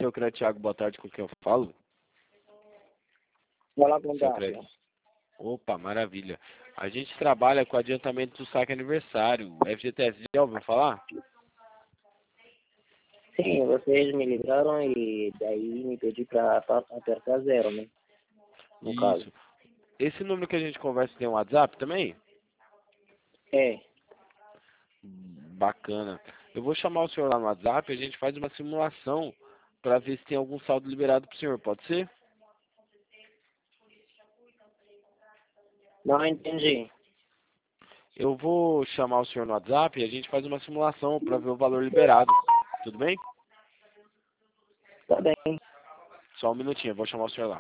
seu crédito, Thiago, boa tarde, com quem eu falo? Fala com o Seu Dácio. crédito. Opa, maravilha. A gente trabalha com adiantamento do saque aniversário, FGTS, já ouviu falar? Sim, vocês me ligaram e daí me pedi para apertar zero, né? No caso. Isso. Esse número que a gente conversa tem um WhatsApp também? É, Bacana. Eu vou chamar o senhor lá no WhatsApp e a gente faz uma simulação para ver se tem algum saldo liberado para o senhor, pode ser? não entendi. Eu vou chamar o senhor no WhatsApp e a gente faz uma simulação para ver o valor liberado. Tudo bem? Tá bem. Só um minutinho, eu vou chamar o senhor lá.